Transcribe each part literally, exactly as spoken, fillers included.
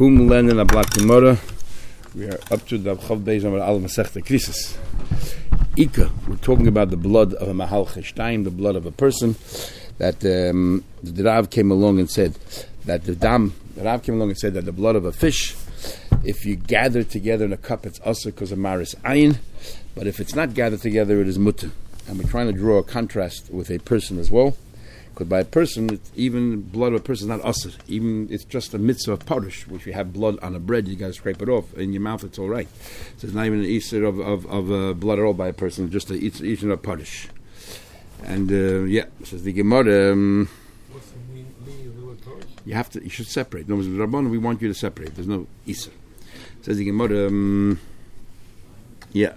Kum Lenin Ablat Gemara. We are up to the Chav Beis Amar Al Masechta Krisis. Ika, we're talking about the blood of a Mahal Cheshtaim, the blood of a person. That um, the Rav came along and said that the Dam, the Rav came along and said that the blood of a fish, if you gather together in a cup, it's Asa because of Maris Ayin, but if it's not gathered together, it is Mutter. And we're trying to draw a contrast with a person as well. Because by a person, it's even blood of a person is not Asa. Even it's just a mitzvah of parish, which you have blood on a bread, you got to scrape it off. In your mouth, it's all right. So it's not even an Easter of, of, of uh, blood at all by a person, just a eating of parish. And uh, yeah, says the Gemara. Um, What's the meaning of the word parish? You have to. You should separate. No, Rabban, we want you to separate. There's no Easter. Says the Gemara. Um, yeah.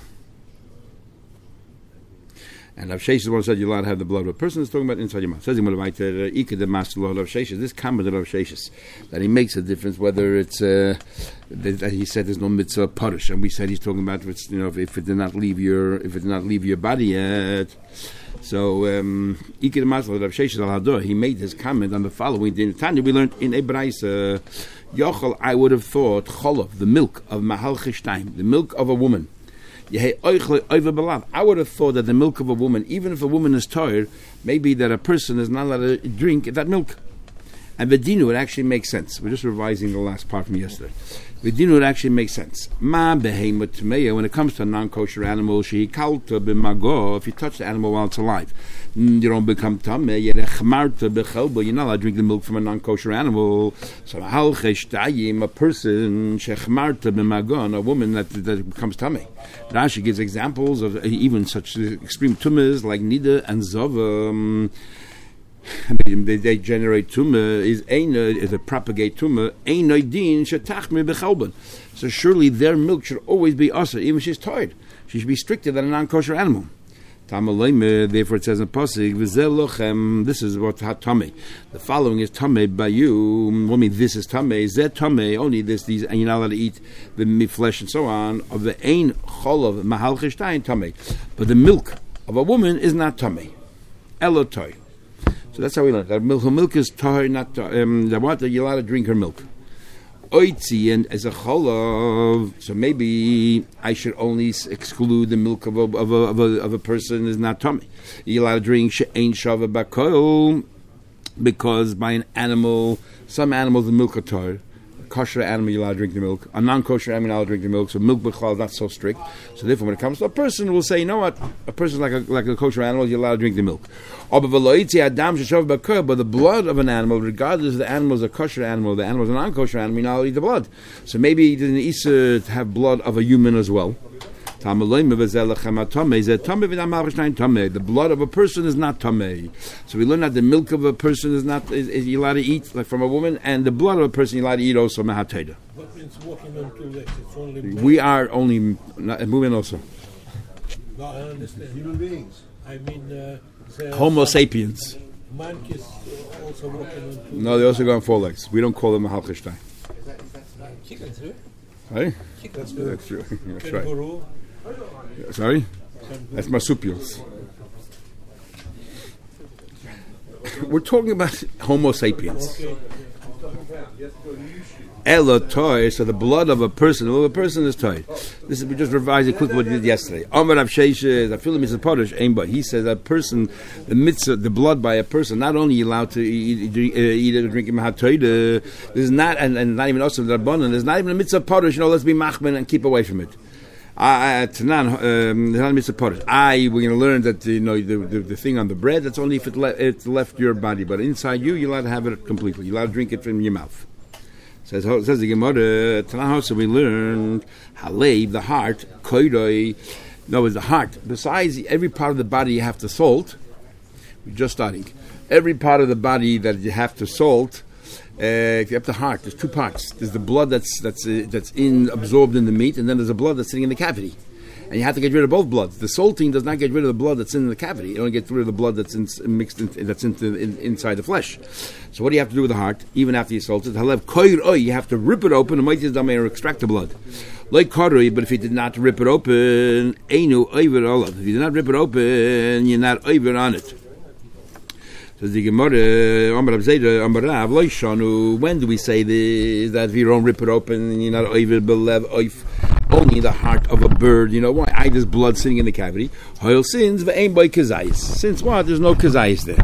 And Rav Sheish is the one who said you're allowed to have the blood of a person. It's talking about inside your mouth. Says he the master of Rav Sheish. This comment of Rav Sheish that he makes a difference whether it's uh, that he said there's no mitzvah parish, and we said he's talking about it's, you know, if, if it did not leave your if it did not leave your body yet. So um, Ika the master of Rav Sheish al Hador, he made his comment on the following. In Tanya we learned in Ebrais uh, Yochel. I would have thought Cholov, the milk of Mahal Cheshtaim, the milk of a woman. I would have thought that the milk of a woman, even if a woman is tired, maybe that a person is not allowed to drink that milk. And Vedinu, it actually makes sense. We're just revising the last part from yesterday. Vedinu, it actually makes sense. Ma behemot tmeya, when it comes to a non-kosher animal, she kalta b'mago, if you touch the animal while it's alive, you don't become tameh, yet echmarta b'chelba, you're not allowed to drink the milk from a non-kosher animal. So hal cheshtayim, a person, shechmarta b'mago, a woman that, that becomes tameh. Rashi gives examples of even such extreme tumas like nida and zova. They, they generate tumah is eina is a propagate tumah eina din shetachme bechalban. So surely their milk should always be asa, even if she's tired. She should be stricter than a non-kosher animal. Tamalayme, therefore it says in pasuk v'zelochem. This is what hatame. The following is tame by you. I mean, this is tame. Zet tame. Only this these, and you're not allowed to eat the meat, flesh, and so on. Of the ein cholav mahal cheshtayin tame, but the milk of a woman is not tame. Elotoy. So that's how we learn that milk. Her milk is tahor, not um, the water. You're allowed to drink her milk. Oitzi, and as a cholav, so maybe I should only exclude the milk of a of a of a, of a person is not tummy. You're allowed to drink she'ein shava bakol, because by an animal, some animals the milk are tahor. Kosher animal, you're allowed to drink the milk. A non-kosher animal, you're allowed to drink the milk. So milk b'chal is not so strict. So therefore, when it comes to a person, we'll say, you know what? A person like a like a kosher animal, you're allowed to drink the milk. But the blood of an animal, regardless if the animal is a kosher animal, the animal is a non-kosher animal, you're not allowed to eat the blood. So maybe it didn't Isa to have blood of a human as well. The blood of a person is not tameh. So we learn that the milk of a person is not is, is you're allowed to eat like from a woman, and the blood of a person you're allowed to eat also mahatayda. What means walking on two legs? It's only we are only not, moving also. No, I understand. Human beings. I mean, uh, Homo sapiens. Monkeys also walking on two. No, they also go on four legs. We don't call them mahal cheshtaim. Chickens, right? Hey? Chickens. That's true. That's right. Kangaroo. Sorry? That's marsupials. We're talking about Homo sapiens. Okay. Ella toy, so the blood of a person, well, a person is tied. This is we just revising quickly what we did yesterday. Amar Rav Sheish, I feel him is a parish, but he says a person, the mitzvah, the blood by a person, not only allowed to eat, eat, eat or drink mahatoida, there's not, and, and not even also the rabbanon, there's not even a mitzvah parish. You know, let's be machman and keep away from it. I, um, I, we're going to learn that you know the, the, the thing on the bread. That's only if it le- it's left your body, but inside you, you're allowed to have it completely. You're allowed to drink it from your mouth. Says says the Gemara. Tanahos we learned halev, the heart, koidoi. No, it's the heart. Besides every part of the body you have to salt. We're just starting. Every part of the body that you have to salt. Uh, if you have the heart, there's two parts. There's the blood that's that's uh, that's in absorbed in the meat, and then there's the blood that's sitting in the cavity. And you have to get rid of both bloods. The salting does not get rid of the blood that's in the cavity. It only gets rid of the blood that's in, mixed in, that's into, in, inside the flesh. So what do you have to do with the heart, even after you salt it? You have to rip it open and extract the blood. Like koroi, but if you did not rip it open, einu over olav. If you did not rip it open, you're not over on it. Says the Gemara, Amar Rav Zeda, Amar Rav, Lo Yishanu. When do we say this, that if you don't rip it open and you're not oivid belev oif, only in the heart of a bird? You know why? I there's blood sitting in the cavity. Hoil sins ve'ein boy kazayis. Since what? There's no kazayis there.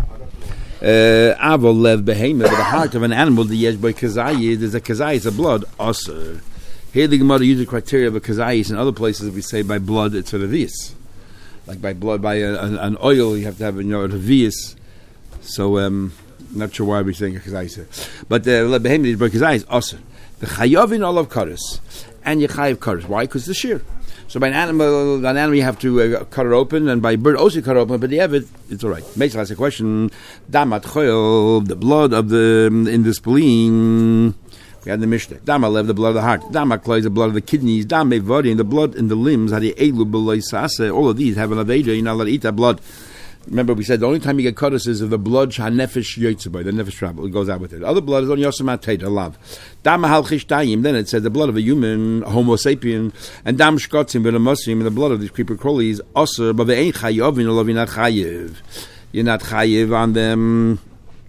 Avol lev behemoth, the heart of an animal, the yesh boy kazayis, there's a kazayis of blood. Aser. Here the Gemara uses the criteria of a kazayis. In other places, if we say by blood, it's a revius. Like by blood, by a, an, an oil, you have to have, you know, a revius. So, um, not sure why we're saying a kazayis here. But the behemoth is by kazayis, aser. The chayovin all of kares, and you chayav kares. Why? Because the shear. So by an animal, an animal you have to uh, cut it open, and by bird also cut it open. But the evet, it's all right. Makes us a question. Damat choyel, the blood of the um, in the spleen. We had the Mishnah. Dama lev, the blood of the heart. Dama kloy, the blood of the kidneys. Dama vodi, the blood in the limbs. Hadi elu beloy sase. All of these have an aveda. You're not allowed to eat that blood. Remember, we said the only time you get cutters is if the blood hanefesh yotzeboy, the nefesh travel, it goes out with it. Other blood is on yosamat teda lav. Dam halchish dayim. Then it said the blood of a human, Homo sapien, and dam shkotzim v'lemosim, and the blood of these creeper crawlies, aser, but they ain't chayovin, or you're not chayiv. You're not chayiv on them.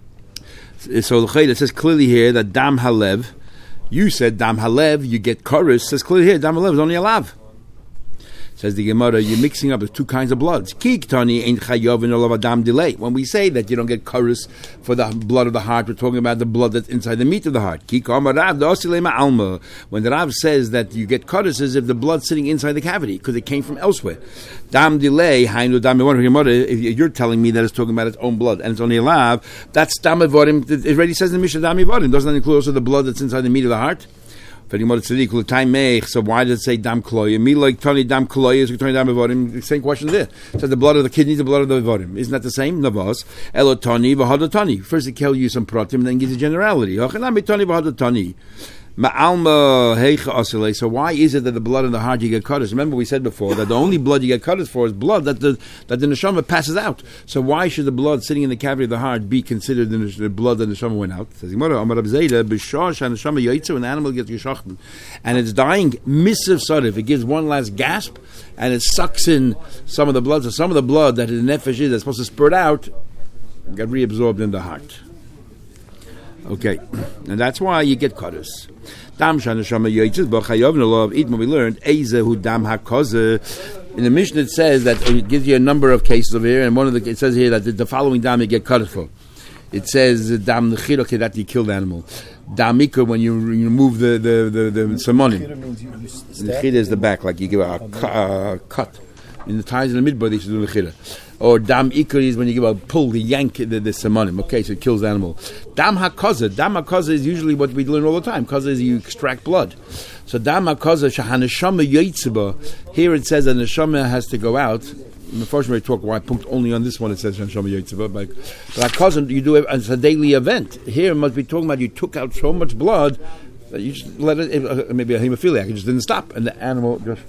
So the chayda says clearly here that dam halev. You said dam halev, you get chorus. Says clearly here, dam halev is only a lav. Says the Gemara, you're mixing up the two kinds of bloods. Kiktani ain't chayovin olav adam delay. When we say that you don't get chorus for the blood of the heart, we're talking about the blood that's inside the meat of the heart. Kikam rav dosilema alma. When the Rav says that you get chorus is if the blood's sitting inside the cavity because it came from elsewhere. Dam delay, hainu dam Gemara. If you're telling me that it's talking about its own blood and it's only a lav, that's dam avodim. It already says in the Mishnah dam avodim. Doesn't that include also the blood that's inside the meat of the heart? So why does it say dam kloya? Me like Tony dam kloya is Tony dam avodim. The same question there. It says the blood of the kidneys, the blood of the avodim. Isn't that the same? Navas elo Tony v'hada Tony. First it tells you some pratim, and then gives you generality. Hachanami Tony v'hada Tony. Ma'alma heicha asile. So why is it that the blood in the heart you get cutters? Remember we said before that the only blood you get cutters for is blood that the that the neshama passes out. So why should the blood sitting in the cavity of the heart be considered the, the blood that the neshama went out? Says Gemara, Amar Rav Zeda, b'shar neshama yaitzu, an animal gets geshachten, and it's dying missiv sarif. It gives one last gasp, and it sucks in some of the blood. So some of the blood that the nefesh is that's supposed to spurt out got reabsorbed in the heart. Okay, and that's why you get cutters. Dam shanashama yoitzes b'chayovin olav eat. When we learned ezehu dam hakoze, in the Mishnah it says that it gives you a number of cases over here, and one of the it says here that the, the following dam you get cutters for. It says dam nechira, okay, that you kill the animal. Dam ikar, when you remove the the the, the simonim. Nechira is the back, like you give a, a, a cut. In the ties in the midbar, they should do nechira. Or dam ikar is when you give a pull, the yank the, the simonim. Okay, so it kills the animal. Dam hakaza, dam hakaza is usually what we learn all the time. Kaza is you extract blood. So dam hakaza shahaneshama yoitzeba. Here it says that neshama has to go out. Unfortunately, we talk why punct only on this one. It says shahaneshama yoitzeba. But but hakaza you do it as a daily event. Here it must be talking about you took out so much blood that you just let it. Uh, maybe a hemophiliac, it just didn't stop, and the animal just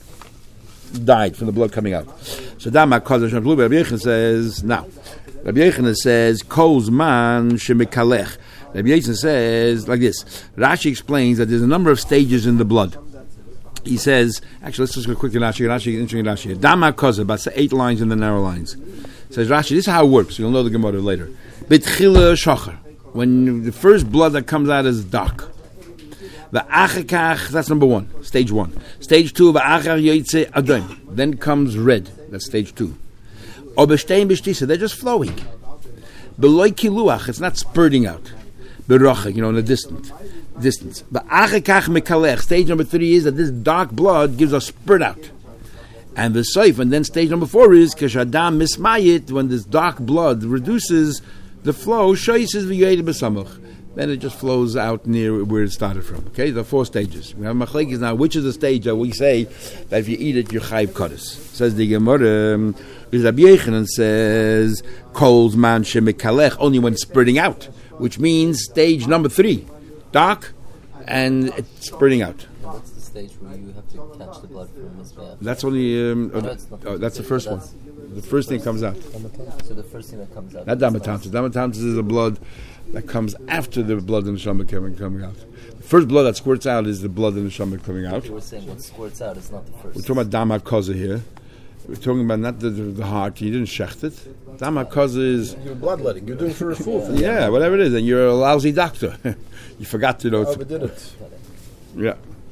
died from the blood coming out. So Dama Kadosh Rabbi Yechon says now. Rabbi Yechon says Kol's man shemikalech. Rabbi Yechon says like this. Rashi explains that there's a number of stages in the blood. He says, actually, let's just go quickly. Rashi, Rashi, interesting Rashi. Dama Kaza, about eight lines in the narrow lines. Says Rashi, this is how it works. You'll know the Gemara later. Bitchila shachar. When the first blood that comes out is dark. The achakach, that's number one, stage one. Stage two, v'achar yoytze adom. Then comes red. That's stage two. Or b'shtein b'shtisa, they're just flowing. Beloy kiluach, it's not spurting out. Berocha, you know, in the distant distance. V'achakach mekalech. Stage number three is that this dark blood gives a spurt out. And the soif, and then stage number four is kashadam mismayit, when this dark blood reduces the flow, shoyses v'yoyed b'samach. Then it just flows out near where it started from. Okay, there are four stages. We have machlekes now. Which is the stage that we say that if you eat it, you're chayiv kodesh? Says the Gemara. Um, Rabbi Yechanan says kol's man shemikalech, only when spurting out, which means stage number three, dark and it's spurting out. What's the stage where you have to catch the blood from this bath? That's only. Um, no, oh, oh, that's the first one. The first thing comes out. So the first thing that comes out. Not damatantus. Damatantus is the blood that comes after the blood in the neshama coming, coming out. The first blood that squirts out is the blood in the neshama coming out. You were saying what squirts out is not the first. We're talking about dama koza here. We're talking about not the, the, the heart. You didn't shecht it. Dam hakaza is You're bloodletting. You're doing for a fool. For the yeah, animal. whatever it is, and you're a lousy doctor. You forgot to know. Oh, but did it? Yeah.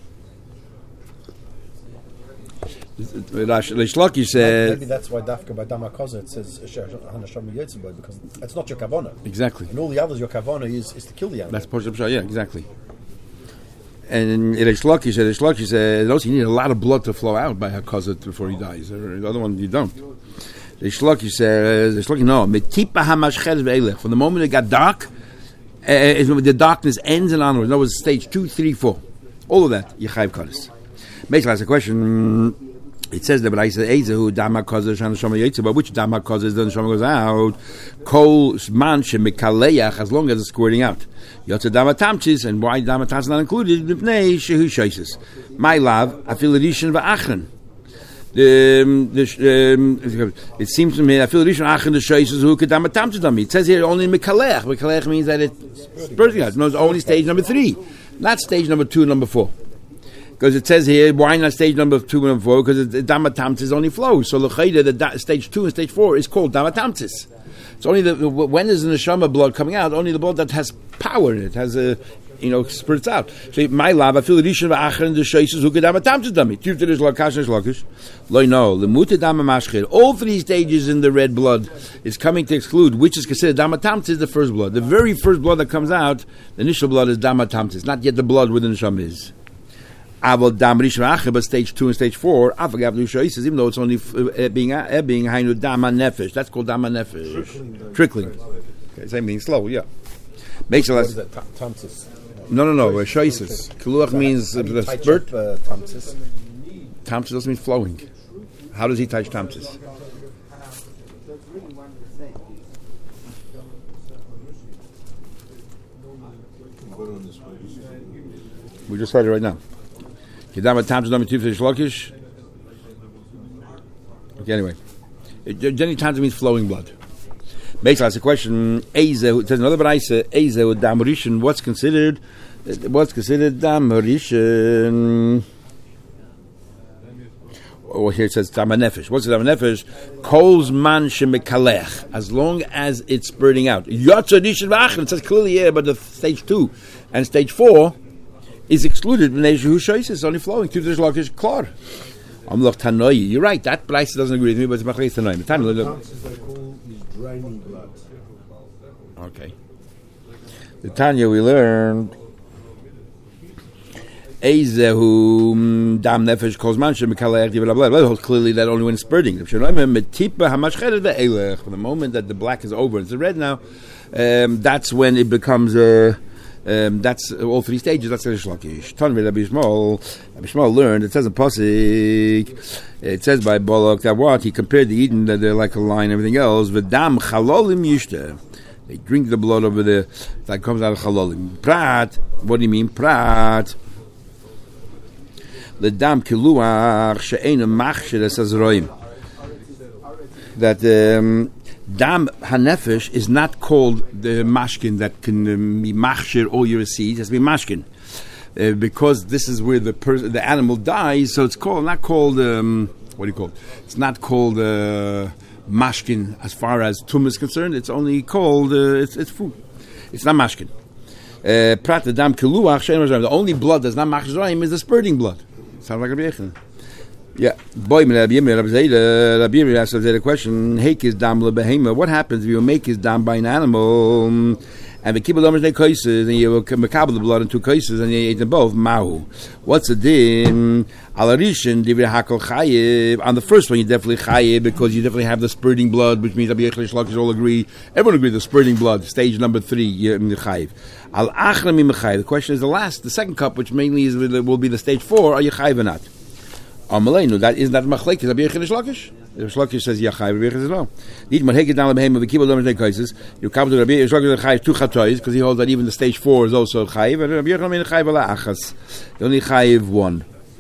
Reish Lakish said Maybe that's why Dafka by Dama Koza it says Hanasham Yetzibah, because it's not your kavana. exactly. And all the others, your kavana is, is to kill the animal. That's Posher Pshat, yeah, exactly. And Reish Lakish said, Reish Lakish said, also you need a lot of blood to flow out by Hakazat before he dies. Or the other one you don't. Reish Lakish says, Reish Lakish, no, Metipa Hamashched Ve'elech. From the moment it got dark, uh, the darkness ends and onwards. That was stage two, three, four. All of that, Yechayiv Kodesh. Basically, that's a question. It says that, but I said, Ezehu Dama Kodesh Hanashama Yetzibah. Which Dama Kodesh the Neshama goes out? Kol Man Shemikaleach, as long as it's squirting out. Yotze Dama Tamchis, and why Dama Tamchis not included? Mipnei Shehu Shaisis. My love, Afil Rishon Va'achron. The, um, the, um, it seems to me, Afil Rishon Va'achron the Shaisis who could Dama Tamchis on me. It says here only Mikaleach. Mikaleach means that it's spurting out. No, it's only stage number three, not stage number two, number four. Because it says here, why not stage number two and number four? Because the Dama Tamtis only flows. So l'chayda, the da, stage two and stage four is called Dama Tamtis. It's only the when is the neshama blood coming out? Only the blood that has power in it, has a you know spurts out. So my love, I feel rishon va'achron the sheisus who could Dama Tamtis dami. Tiv terish lakash nesh lakish. Lo no lemuta Dama mashchir. All three stages in the red blood is coming to exclude which is considered Dama Tamtis, the first blood. The very first blood that comes out, the initial blood is Dama Tamtis, not yet the blood where the neshama is. But stage two and stage four, even though it's only uh, being uh, being hainu dama nefesh. That's called dama nefesh. Trickling. Okay, same thing. Slow, yeah. Makes What less. is that? Ta- Tamsis. No, no, no. Shoises. Kiluach means uh, the spurt. Uh, tamsis. Tamsis doesn't mean flowing. How does he touch tamsis? We just heard it right now. Kedama tamsis number two for shlokish. Okay, anyway. Jenny tamsis means flowing blood. Makes us a question. Eze, it says another baraisa. Eze with dam rishon. What's considered? What's considered dam rishon? Oh, here it says dam nefesh. What's dam nefesh? Kol's man shemikalech. As long as it's spurting out. Yotza rishon v'achron. It says clearly here, but the stage two and stage four is excluded. It's only flowing through the shlokish klor. I'm look Tanoyi. You're right. That baraisa doesn't agree with me, but it's machlekes Tanoyi. Tanoyi. Draining blood. Okay. The Tanya we learned Eizehu dam nefesh kol zman shemikalech divrei blood. Clearly that only when it's spurting. For the moment that the black is over, it's red now. Um, that's when it becomes a. Um, that's uh, all three stages. That's the Shlakish. Tanvi Rabbi Shmuel. Rabbi Shmuel learned. It says in Pasik. It says by Bolok that what he compared the Eden that they're like a lion, and everything else. V'dam chalolim yishta. They drink the blood over there that comes out of chalolim. Prat. What do you mean prat? The dam kiluach she'ena machshir esazroim. That. Um, Dam hanefesh is not called the mashkin that can um, be machshir all your seeds. It has to be mashkin uh, because this is where the pers- the animal dies. So it's called not called um, what do you call it? It's not called uh, mashkin as far as tum is concerned. It's only called uh, it's it's food. It's not mashkin. Prat the dam kiluach she'en. The only blood that's not machshir is the spurting blood. Sounds like a bechel. Yeah, boy, Rabbi Yirmiyah, Rabbi Zayda, Rabbi Yirmiyah asked the question: Heik is dam lebehema. What happens if you make his dam by an animal, and the kibbutz omers cases, and you makabel the blood in two cases, and you ate them both? Mahu. What's the din? Alarishin divrei hakol chayiv. On the first one, you definitely chayiv because you definitely have the spurting blood, which means Rabbi Yechli Shlakish all agree. Everyone agrees the spurting blood. Stage number three, you're chayiv. Al achram imechayiv. The question is the last, the second cup, which mainly is will be the stage four. Are you chayiv or not? Amalenu, that is not machlekes. Rabbi Yechli Shlakish. Rabbi Shlakish says yachai. Rabbi Yechli says no. Need man heked down the behem of the kibbutz omers cases. You come to Rabbi Shlakish chayiv two chatois because he holds that even the stage four is also chayiv. And Rabbi Yechli chayiv ala achas. The only chayiv one.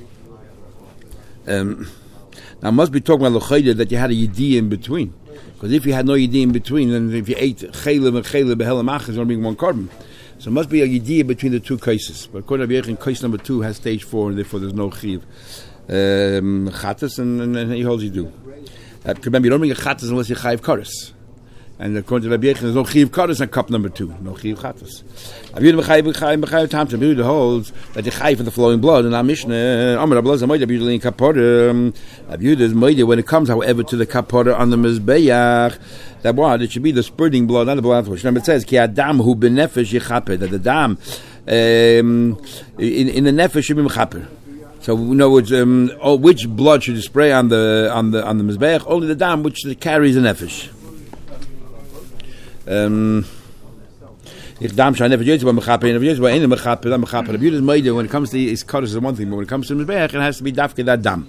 Um, now, must be talking about l'chayda that you had a yedi in between. Because if you had no yedi in between, then if you ate chaylev and chaylev behelam achas, it's only being one carbon. So it must be a yedi between the two cases. But according to Rabbi Yechli, case number two has stage four, and therefore there's no chiv. um, chatas, and, and, and he holds you do. Uh, remember, you don't bring a chatas unless you chayiv kares. And according to Rabbi Yechon, there's no chayiv kares on cup number two, no chayiv chatas. Rabbi Yehuda mechayiv mechayiv mechayiv tam. Rabbi Yehuda holds that you chayiv for the flowing blood, and our Mishnah, Amar Rabbi Elazar Moed, usually in kapora. Rabbi Yehuda is Moed when it comes, however, to the kapora on the mizbeach. That what it should be the spurting blood, not the blood. Remember, it says ki adam hu benefesh yichaper, that the dam um, in, in the nefesh should be mechaper. So we know which, um, oh, which blood should you spray on the on the on the mizbeach? Only the dam which carries the nefesh. Um, if dam shall never use when mechaper, never use when any mechaper, that mechaper. The beauty is made when it comes to his cutters is one thing, but when it comes to mizbeach, it has to be dafke that dam.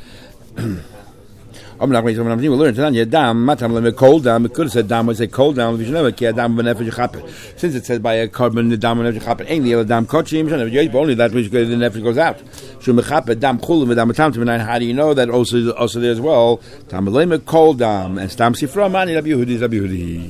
I'm not going to learn. We learned Tanya dam matam lemon cold dam. It could have said dam. We say cold dam. We should never care dam benefit chaper. Since it says by a carbon the dam benefit chaper. Ain't the other dam kochim. Should never use. But only that which the nefesh goes out. Should mechaper dam chulim dam tam to nine. How do you know that also also there as well? Dam lemon cold dam and stam sifra mani Rabbi Yehudi Rabbi Yehudi.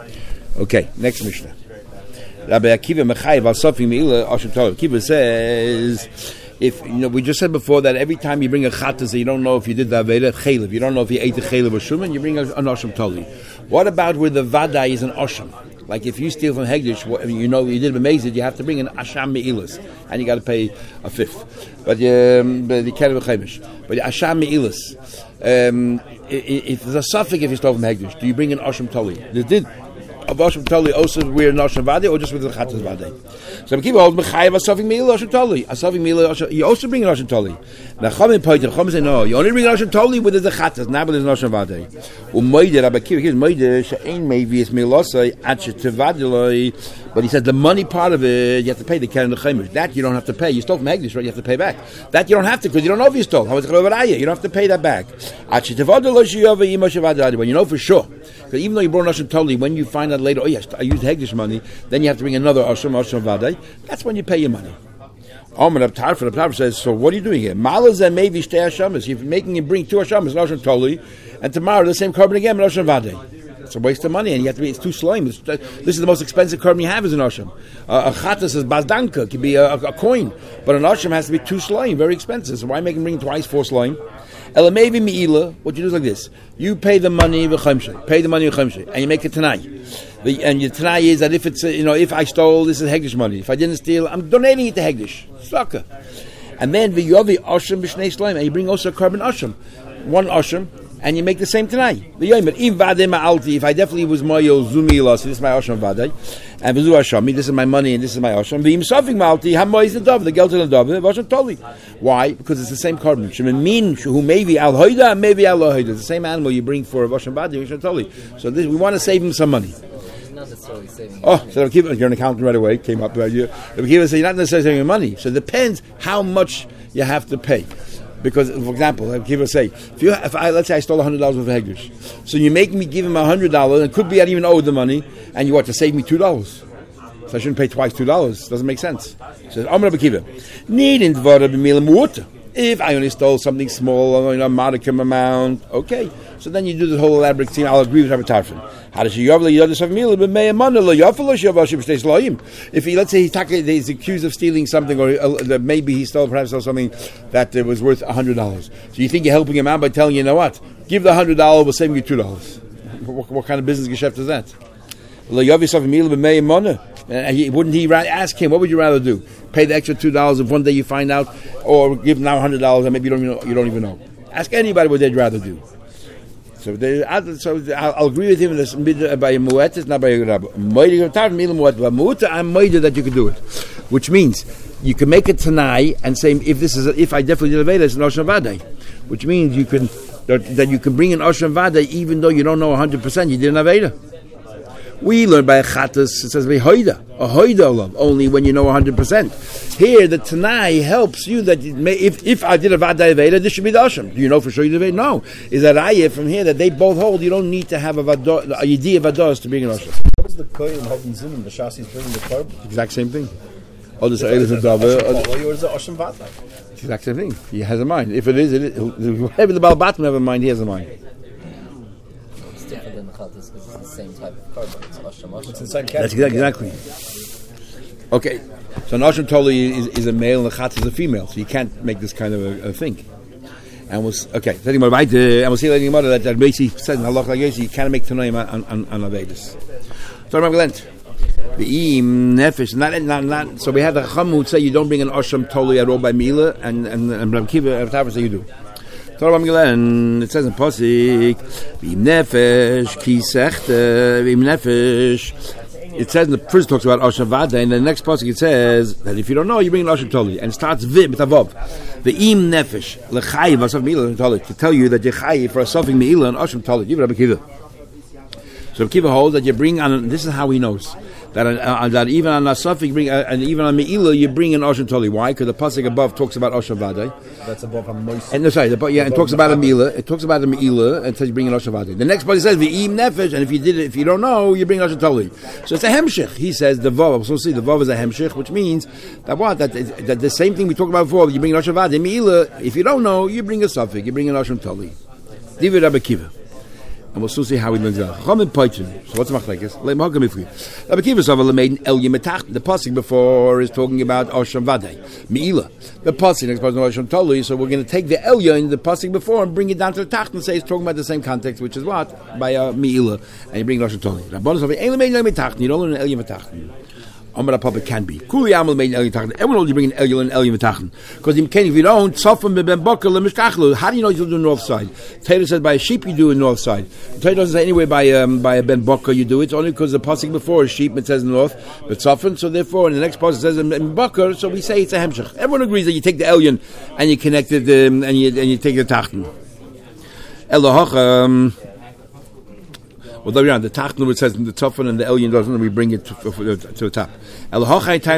Okay, next Mishnah. Rabbi Akiva mechayiv al sofi meila ashim tov. Akiva says, if you know, we just said before that every time you bring a chatas, you don't know if you did the aveda chaylev, you don't know if you ate the chaylev or shuman, you bring an ashim toli. What about where the vadai is an ashim? Like if you steal from Hegdish, you know you did b'mezid, you have to bring an asham me'ilas, and you got to pay a fifth. But um, the kerev chaymish, but asham me'ilas. Um, if there's a suffix if you stole from Hegdish, do you bring an asham toli? They did. Of Asham Tali also we're an Asham Vade or just with the Chatas Vade? So we keep hold Mechayiv Asafik Mila Asham Tali. Asafik Mila you also bring an Asham Tali. Now Chachamim Poiter, Chachamim say no, you only bring an Asham Tali with the Chatas, not with the Asham Vade. U'moide Rabbi Akiva, here's Moide She'ein Mevi Milosai Atche Tevadiloi. But he said the money part of it you have to pay the Keren L'Chemish. That you don't have to pay. You stole from Hegdish, right? You have to pay back. That you don't have to because you don't know if you stole. How is it you don't have to pay that back. Atche Tevadiloi Sheyava Yima Shevadiloi. When you know for sure. Because even though you brought an Asham Tali, when you find out later, oh yes, I used Hegdish money, then you have to bring another Asham, Asham Vadai. That's when you pay your money. Omer Abtar for the Abtar says, so what are you doing here? Malaz and maybe stay Hashamas. You're making him bring two Hashamas, Asham Tali, and tomorrow the same carbon again, Asham Vadai. It's a waste of money, and you have to be. It's too slime. It's, this is the most expensive carbon you have is an Asham. Uh, a Chatas is Bazdanka, could be a, a, a coin, but an Asham has to be two slime, very expensive. So why make him bring twice four slime? Ela maybe mi'ila, what you do is like this. You pay the money v'chemshe, pay the money v'chemshe, and you make a tanai. The, and your tanai is that if it's, uh, you know, if I stole, this is Hegdish money. If I didn't steal, I'm donating it to Hegdish. Sucker. And then v'yovi asham b'shnei slime, and you bring also a carbon asham. One asham, and you make the same tanai. If I definitely was moyo zumi loss, this is my asham vadai, and v'zu ashami, this is my money and this is my asham. V'im sofing malti, hamoy is the dove, the geld of the dove, v'asham toli. Why? Because it's the same carbon. Shemin who maybe al hoida, maybe al hoida. The same animal you bring for v'asham vadai, v'asham toli. So this, we want to save him some money. Not necessarily saving. Oh, so keep, you're an accountant right away. Came up right here. You're not necessarily saving money. So it depends how much you have to pay. Because, for example, like people say, if you, if I let's say I stole a hundred dollars worth of Hegdish, so you make me give him a hundred dollars, and it could be I didn't even owe the money, and you want to save me two dollars. So I shouldn't pay twice two dollars. Doesn't make sense. Says Amar Rabbi Akiva, needn't vara b'milam water. If I only stole something small, you know, a modicum amount, okay. So then you do the whole elaborate thing. I'll agree with Rabbi Tarfon. How does he yovle yodis of mila b'mei amana lo yafalo shavashim shteis loyim? If he, let's say he's, he's accused of stealing something, or uh, that maybe he stole, perhaps stole something that uh, was worth a hundred dollars. So you think you're helping him out by telling you, you know what? Give the hundred dollars, we'll save you two dollars. What, what kind of business geschäft is that? Lo yovis of mila b'mei amana. Wouldn't he ra- ask him? What would you rather do? Pay the extra two dollars if one day you find out, or give now a hundred dollars and maybe you don't even know, you don't even know. Ask anybody what they'd rather do. So, they, so I'll, I'll agree with him in this by mu'etis, not by rabbi. I'm moide that you can do it, which means you can make it tanai and say if this is a, if I definitely did a veda, it's an osham vadai, which means you can that, that you can bring an osham vadai even though you don't know a hundred percent you didn't have veda. We learn by a chatas, it says a hoida, a hoida love, only when you know one hundred percent. Here, the Tanai helps you that it may, if, if I did a Vadai Veda, this should be the Asham. Do you know for sure you did Veda? No. Is that Ayah from here that they both hold, you don't need to have a Vado, a Yidiyah Vados to bring an Asham. What is the Kohen holding Zimun? The Shasi is bringing the carbon. Exact same thing. All this Eilis and Dava. Or is it Asham Vadai? Exact same thing. He has a mind. If it is, it is. Whatever the Baal Batim have a mind, he has a mind. It's different than the Chatas because it's the same type of carbon. It's Asham Asham. It's the same That's exactly. Okay. So an Asham Toli is, is a male and a Chatz is a female. So you can't make this kind of a, a thing. And we'll okay. And we'll see later that that basically says in halach like this, you can't make tanoim on on on avedus. So I'm glad. The im nefesh, not, not, not, so we have the Chacham who would say you don't bring an Osham totally at all by Mila, and and and Rav Kiva Rav say you do. So I'm glad, and it says in Pasik, im nefesh ki sechte, im nefesh. It says in the first talks about Osham Vada, and the next Pasik it says that if you don't know, you bring an Osham totally, and it starts vim with avov. The im nefesh lechayiv asav Mila totally to tell you that you chayiv for a suffix Mila and Osham totally. Give Rav Kiva. So Rav Kiva holds that you bring on. This is how he knows. That, uh, that even on Asaf you bring, uh, and even on Me'ilah you bring an Osham Toli. Why? Because the pasuk above talks about Osham Vadai. That's above a moist. And no, sorry, the, yeah, it talks about a Me'ilah. It talks about a Me'ilah and says you bring an Osham Vadai. The next pasuk says V'im Nefesh, and if you did it, if you don't know, you bring Osham Toli. So it's a hemshich. He says the vav. So see, the vav is a hemshich, which means that what that, that the same thing we talked about before. You bring an Osham Vadai. Me'ilah. If you don't know, you bring a suffix. You bring an Osham Toli. Divid Rabbi Kiva. And we'll soon see how he learns that. So what's the machlekes? The pasuk before is talking about Osham Vadai, Me'ilah. The pasuk next part is Osham Toli. So we're going to take the Elya in the pasuk before and bring it down to the Tacht and say it's talking about the same context, which is what by uh, Me'ilah, and you bring Osham Toli. You don't learn an Elya Metachten. Amar Papa can be. Kuli Amal made Elyon Tachen. Everyone knows you bring an Elyon and Elyon Tachen. Because if you don't, Tzafim ben Bakar lemishkachlu. How do you know you do the north side? Taylor says by a sheep you do a north side. Taylor doesn't say anyway by um, by a ben Bakar you do it. It's only because the pasuk before is sheep it says north, but Tzafim. So therefore, in the next pasuk it says ben Bakar. So we say it's a hemshech. Everyone agrees that you take the Elyon and you connect it um, and you and you take the Tachen. Elohach. Um, Well, the Tachnu it says in the Tufan and the Elyon doesn't, and we bring it to, to, to the top. El Hochai time.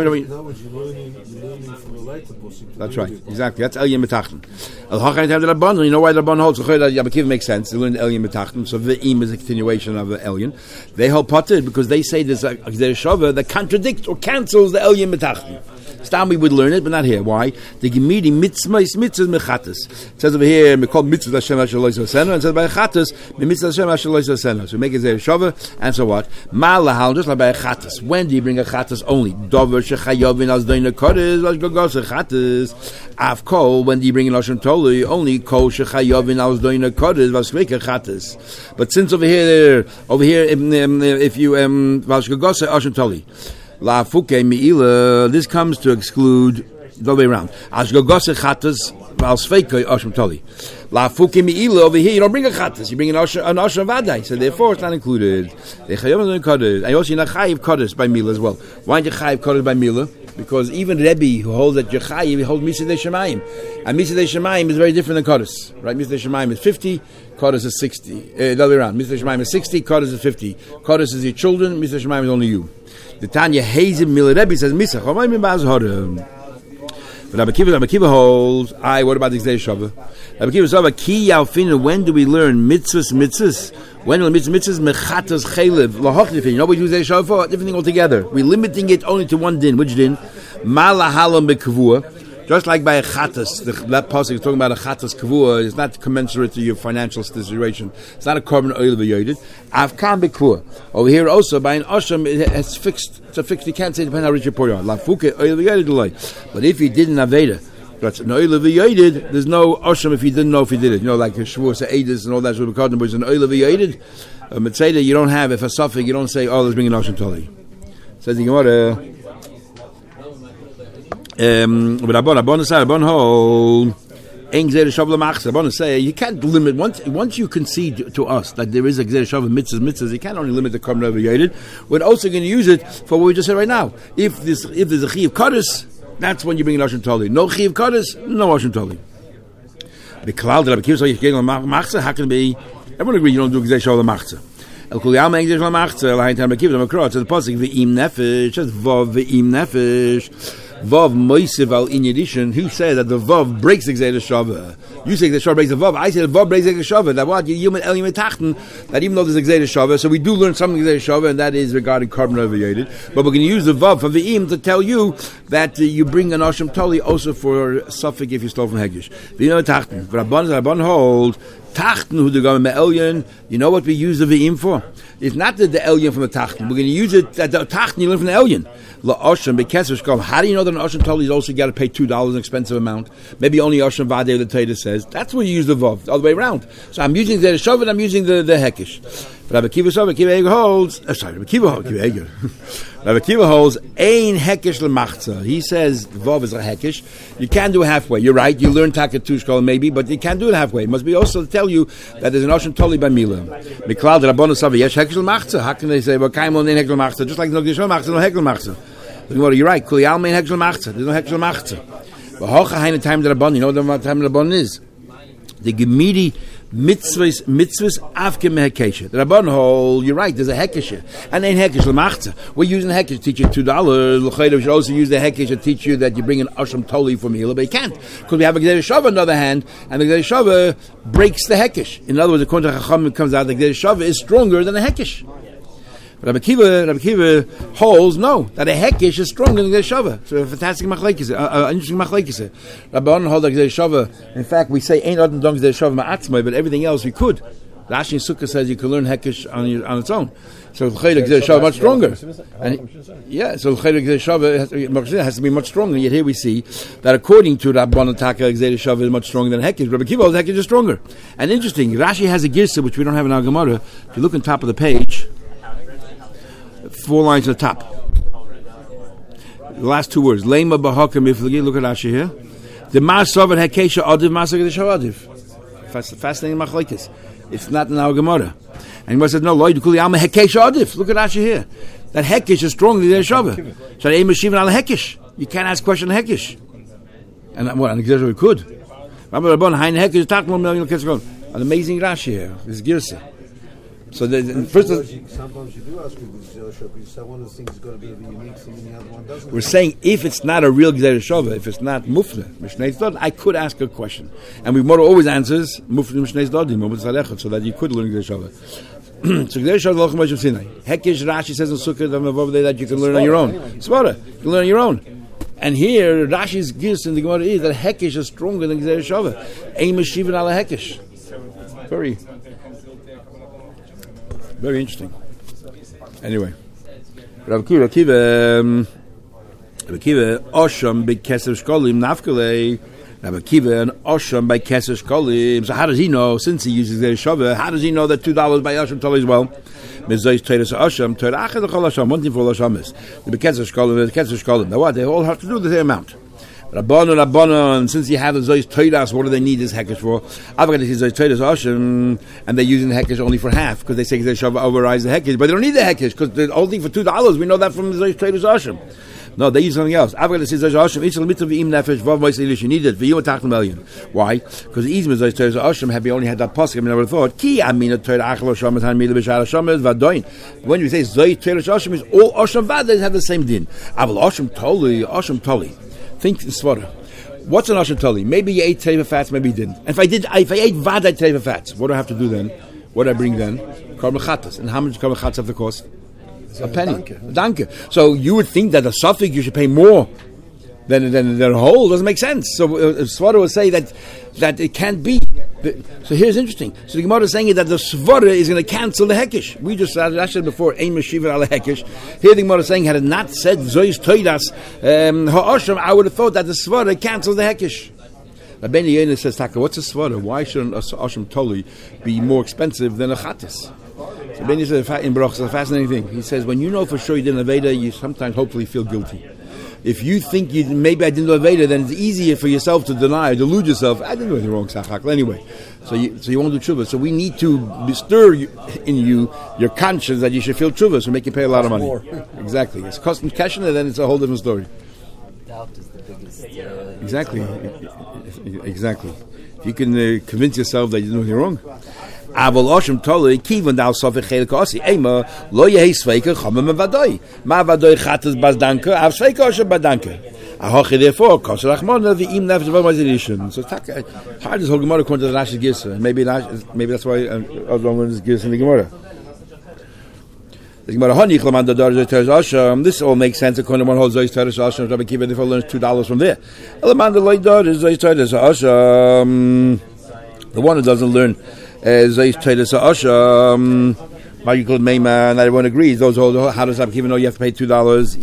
That's right, exactly. That's Elyon Metachnu. El Hochai time the Rabban. You know why the Rabban holds? So that Yabakiv makes sense. They learn Elyon Metachnu. So the Im is a continuation of the Elyon. They hold potted because they say there's a there's shava that contradicts or cancels the Elyon Metachnu. Stam we would learn it, but not here. Why? The Gemiri mitzvah is mitzvah mechatas. It says over here, we call mitzvah Hashem Asher Lo Yisrael, and it says by chatas, mitzvah Hashem Asher Lo Yisrael. So we make it there shava, and so what? Ma lahal just like by chatas. When do you bring a chatas only? Dover shechayovin as doina kodes as gogos chatas. Avkol when do you bring an Osham Toli? Only kol shechayovin as doina kodes as kveka chatas. But since over here, over here, if, if you um vas gogos Osham Toli. La fuke mi'ila, this comes to exclude the way around. As gogose chatas, val sveikoi osham toli. La fuke mi'ila, over here you don't bring a chatas, you bring an osham an osham vadai, so therefore it's not included. I also you not chayiv kodesh by mila as well. Why don't you chayiv kodesh by mila? Because even Rebbe who holds that Yechayiv, he holds Mitzvah Shemayim, and Mitzvah Shemayim is very different than Kodesh, right? Mitzvah Shemayim is fifty, Kodesh is sixty. Uh, the other way around. Mitzvah Shemayim is sixty, Kodesh is fifty. Kodesh is your children, Mitzvah Shemayim is only you. The Tanya Hazim Mila Rebbe says Misach. But Rabbi Kiva, Rabbi Kiva holds. I. What about the Gzei Shavah? Rabbi Kiva says, "Ki Yalfinu." When do we learn mitzvahs? Mitzvahs. When do we mitzvahs? Mitzvahs mechatas chaylev lahochnifin. You know what we do Gzei Shavah for? Different thing altogether. We're limiting it only to one din. Which din? Malahalam bekavua. Just like by a chatas, the, that pasuk is talking about a chatas kavua. It's not commensurate to your financial situation. It's not a korban oil v'yoyed. Avkan bekavua. Over here also by an osham, it's fixed. It's a fixed. You can't say depending on how rich your poor you are. Lafuke oil v'yoyed. But if you didn't aveda, that's an oil v'yoyed. There's no osham if you didn't know if you did it. You know, like a shvur se'edus and all that sort of cardinal. But it's an oil v'yoyed. A mitzvah you don't have. If a suffix, you don't say, oh, let's bring an osham toli. Says the Gemara. Um, but Rabban, Rabban say, Rabban hold, Rabban say, you can't limit, once once you concede to us that there is a Gzei Shav mitzvahs, mitzvahs, you can't only limit the Korban Oil. We're also going to use it for what we just said right now. If this, if there's a Chi of Kodesh, that's when you bring an Osham Toli. No Chi of Kodesh, no Osham Toli. The Klal, the Rabbi Kiva, so you can go on Machzah, how can it be? Everyone agrees you don't do Gzei Shav Machzah. El Kuliyam Gzei Shav Machzah, L'hain Tam Kiva, the Makro, it says the Pasuk, V'im Nefesh, it says Vav V'im Nefesh. Vav Moisev al in addition, who said that the Vav breaks the Gzei Shavah? You say the Shavah breaks the Vav. I say the Vav breaks the Shavah. That what you human Elim Tachten. That even though there's a Gzei Shavah, so we do learn something Gzei Shavah, and that is regarding carbon overrated. But we're going to use the Vav for the Im to tell you that uh, you bring an Osham Toli also for suffix if you stole from Hegish. The Elim Tachten. But Rabban Rabban hold Tachten who the government Elyon. You know what we use the Ve'im for? It's not the, the Elyon from the Tachten. We're going to use it at the Tachten you learn from the Elyon. La Osham Bekeser Shkol. How do you know that an Osham totally is also got to pay two dollars, an expensive amount? Maybe only Osham Vadeh the Torah says. That's where you use the Vav, the other way around. So I'm using the Shav and I'm using the, the Hekish. But Rabbi Kiva Shav, Kiva Eger holds, uh, sorry, Rabbi Kiva holds, Kiva Eger. Rabbi Kiva holds, Ein Hekish L'machza. He says Vav is a Hekish. You can't do it halfway. You're right, you learn Taka Tushkol maybe, but you can't do it halfway. It must be also to tell you that there's an Osham totally by Mila. Miklal, the Rabbanu Savi, Yesh Hekish L'machza. How can they say, well, Kaimon Ein Hekish L'machza? Just like no Hekish L'machza, no Hekish L'machza. You're right. Kuli Alma Ein Hekish L'machza. There's no Hekish L'machza. But Hocha Hain time the Rabban. You know what time the Rabban is? The Gemidi mitzvahs mitzvahs afke mehekesha. The Rabban hold. You're right. There's a hekesha and ain't hekesh l'machza. We're using the hekesh to teach you two dollars. L'chayda should also use the hekesh to teach you that you bring an asham toli for meal, but you can't because we have a gdei shava on the other hand, and the gdei shava breaks the hekesh. In other words, according to Chacham, it comes out the gdei shava is stronger than the hekesh. Rabbi Kiva, Rabbi Kiva holds no that a hekish is stronger than the shava. So a fantastic machlekes, uh, uh, interesting machlekes. Rabbi Onan holds like the shava. In fact, we say ain't other than the shava ma'atzmai, but everything else we could. Rashi in Sukkah says you can learn hekish on your, on its own. So l'chayda the shava much stronger. And, yeah, so l'chayda the shava has to be much stronger. Yet here we see that according to Rabbi Onan Taka, the shava is much stronger than hekish. Rabbi Kiva holds hekish is stronger. And interesting, Rashi has a girsa which we don't have in our Gemara. If you look on top of the page. Four lines at the top. The last two words. Lema b'hakam iflagi. Look at Rashi here. The masav and hekesha adiv masav gedeshav adiv. Fascinating machlekes. It's not in our Gemara. And he said, no, Lloyd kuli alma hekesha adiv. Look at Rashi here. That hekesh is stronger than the shava. So they mashivin al hekesh. You can't ask question hekesh. And what? And exactly we could. Rabbi Rabban hein hekesh takmol million ketzgon. An amazing Rashi here. This girsa. So the, the first of, sometimes you do ask people because one of the things is going to be a unique thing and the other one doesn't. We're saying if it's not a real Gzera Shava, if it's not Mufne, Mishnei Zdod, I could ask a question. And we more always answers Mufne Mishnei Zdodim, so that you could learn Gzera Shava. So Gzera Shava Lochem B'Shem Sinai. Hekesh Rashi says in Sukkah that you can learn on your own. Svara, you can learn on your own. And here Rashi's gist in the Gemara is that Hekesh is stronger than Gzera Shava. Ein Meshivin ala Hekesh. Very. Very interesting. Anyway, Rav Kiva, Kiva, um, Rav Kiva, Osham by Keser Shkolim Nafkale. Rav Kiva and Osham by Keser Shkolim. So how does he know? Since he uses their shava, how does he know that two dollars by Osham Toli as well? Mezayis Teres Osham, Terach the Chol Osham. One thing for Osham is the Keser Shkolim, the Keser Shkolim. Now what? They all have to do the same amount. Rabbanu, Rabbanu, and since you have the Zoyis Toidas, what do they need this hekesh for? I've got to see Zoyis Toidas Osham, and they're using the hekesh only for half, because they say they shove overrides the hekesh, but they don't need the hekesh, because the whole thing for two dollars, we know that from the Zoyis Toidas Osham. No, they use something else. I've got to see Zoyis Osham, each mitzvah v'im nefesh, vav mois elish, you need it, v'yim atach million. Why? Because the easy Zoyis Toidas Osham, had we only had that pasuk, I mean, I would have thought, ki amina Toidah achal Osham, and mila b'shar Osham, vadoin. When you say Zoyis Toidas Osham, means all Osham vadas have the same din. Aval Osham toli, Osham toli. Think svara. What's an Osham Toli? Maybe you ate teiva fats, maybe you didn't. And if I did, if I ate vadai teiva fats, what do I have to do then? What do I bring then? Korban chatas. And how much korban chatas have to cost? A penny. Danke. So you would think that a suffix you should pay more than than than a whole. Doesn't make sense. So uh, Svara will say that that it can't be. So here's interesting. So the Gemara is saying that the Svara is going to cancel the Hekesh. We just said, I said before, Ein Meshiva ala Hekesh. Here the Gemara is saying, had it not said Zoyis Toidas um, Ha'osham, I would have thought that the Svara cancels the Hekesh. Rabbeinu Yonah says, Taka, what's a Svara? Why shouldn't a Osham Toli be more expensive than a Chatis? So Rabbeinu says in Baruch, it's a fascinating thing. He says, when you know for sure you did an Aveda, you sometimes hopefully feel guilty. If you think you maybe I didn't do Aveda, then it's easier for yourself to deny, delude yourself. I didn't do anything wrong, Sachak. Anyway, so you so you won't do tshuva. So we need to bestir in you your conscience that you should feel tshuva, so make you pay a lot of money. Exactly. It's custom cash, and then it's a whole different story. Doubt is the biggest. Uh, exactly. Exactly. If you can uh, convince yourself that you didn't do anything wrong. Aval Osham Toli Kivan Dal Sofik Chelik Osi Ema Lo Yehi Sveika Chomem Vadoi Ma Vadoi Chatas Bazdanka Av Sveika Osham Badanka Ahochi therefore Kosher Achmona V'im Nefesh V'Maz Edition. So how does this whole Gemara according to the Rashi Gisa? And maybe maybe that's why I was wrong with this Gisa in the Gemara. The Gemara Hani Chlamanda Darja Teres Osham. This all makes sense according to one whole Zoyis Teres Osham. Rabbi Kiva therefore learns two dollars from there. Elamanda Loy Darja Zoyis Teres Osham. The one who doesn't learn Zayis Teilis Asham. Michael Meima, and everyone agrees. Those hold. How does that even though you have to pay two dollars?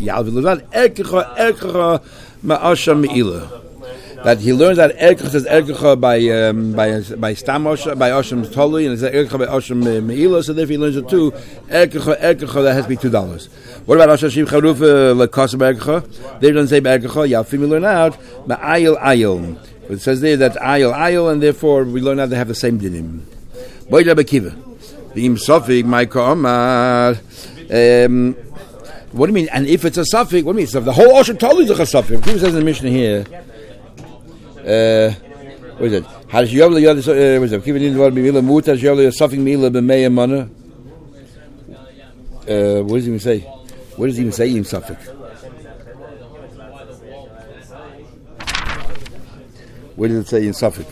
That he learns that erkecha says erkecha by um, by by stamosha by Osham Toli, and it says erkecha by Osham Meila. So therefore he learns it too. Erkecha erkecha that has to be two dollars. What about Osham Charuf lekasa erkecha? They don't say erkecha. Yafim we learn out ma'ayil ayil. It says there that ayil ayil, and therefore we learn out they have the same dinim. Boy Rabbi Kiva. V'im sofik ma'ika amar. Um, what do you mean? And if it's a suffix, what do you mean? So the whole Osham Toli is a suffix. He says in the Mishnah here. Uh, what is it? How does you have the other? What is it? Keep it in the word mila muta. You have the suffix mila b'meya mana. Uh, what does he even say? What does he even say in suffix? What does it say in suffix?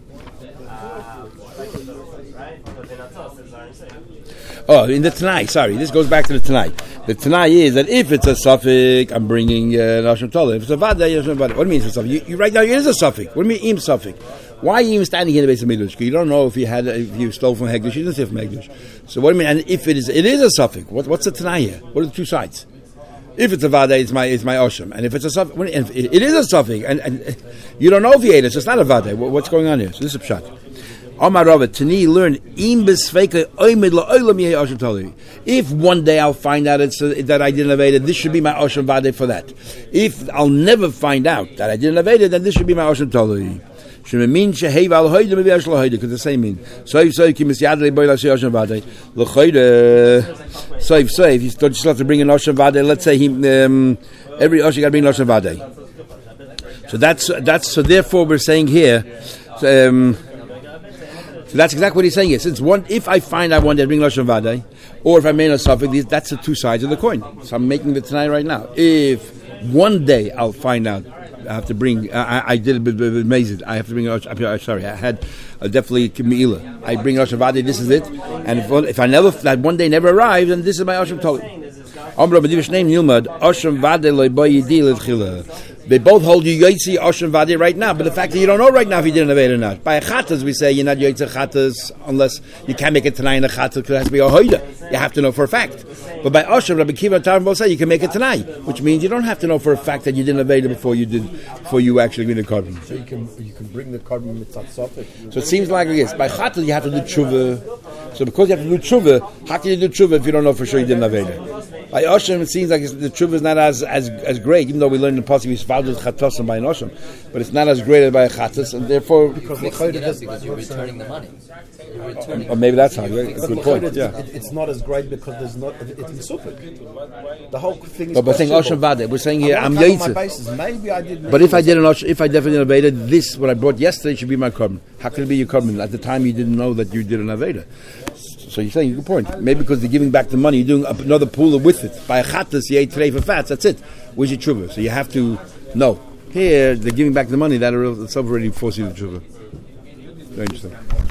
Oh, in the Tanai, sorry. This goes back to the Tanai. The Tanai is that if it's a suffix, I'm bringing uh, Nashon Tola. If it's a Vada, you're Vada. What do you mean it's a suffix? You, you, right now, it is a suffix. What do you mean im suffix? Why are you even standing here in the base of Mikdash? You don't know if you had, if you stole from Hegdish. You didn't steal from Hegdish. So what do you mean? And if it is, it is a suffix. What, what's the Tanai here? What are the two sides? If it's a Vada, it's my, it's my Osham. And if it's a suffix, it, it is a suffix. And, and you don't know if you ate it, so it's not a Vada. What's going on here? So this is a pshat. Omar Rava, Tani learn im besveika oimid la'olam yehi Osham Toli. If one day I'll find out it's a, that I didn't evade it, this should be my Osham Vade for that. If I'll never find out that I didn't evade it, then this should be my Osham Toli. Shememin sheheva al hoyde maybe I shall hoyde because the same mean. Soif soif kimis yadle boy la Osham Vade l'choyde. Soif soif you just have to bring an Osham Vade. Let's say he um, every Osham got to bring an Osham Vade. So that's that's so. Therefore, we're saying here. Um, So that's exactly what he's saying here. Since one, if I find I want to bring Lashon Vadai, or if I made a suffix, that's the two sides of the coin. So I'm making the tonight right now. If one day I'll find out, I have to bring. I, I did a bit, bit, bit amazing. I have to bring. I'm sorry, I had uh, definitely Meila. I bring Lashon Vadai. This is it. And if, if I never, that one day never arrives, then this is my Osham Toli. They both hold you Yotzi Osham Vadi right now, but the fact that you don't know right now if you didn't evade or not. By a Chatas, we say you're not Yotzi Chatas unless you can't make it tonight in a Chatas because it has to be a Hoida. You have to know for a fact. But by Osham, Rabbi Kiva and Tarm both say you can make it tonight, which means you don't have to know for a fact that you didn't evade it before you did, before you actually bring the carbon. So you can you can bring the carbon mitzvah suffix. So it seems like this. By Chatas, you have to do tshuva. So because you have to do tshuva, how can you do tshuva if you don't know for sure you didn't evade it? By Osham, it seems like it's, the tshuva is not as, as as great, even though we learned in the Pasuk we spouted chatos and by an Osham, but it's not as great as by a chatos, and therefore because, because, it up because you're returning the money. You're returning or maybe that's how. Right? It's a good point. It, yeah, it, it's not as great because there's not it's in suffix. The whole thing is. But we're saying Osham Vade. We're saying here I'm Yaitze. Maybe I did. But if I did an Osham, if I definitely evaded this, what I brought yesterday should be my carbon. How can it be your carbon? At the time you didn't know that you did an Aveda. So you're saying a good point. Maybe because they're giving back the money, you're doing another pool with it. By a chatas, you ate trei for fats. That's it. Where's your tshuva? So you have to know. Here, they're giving back the money. That itself already forces you to tshuva. Very interesting.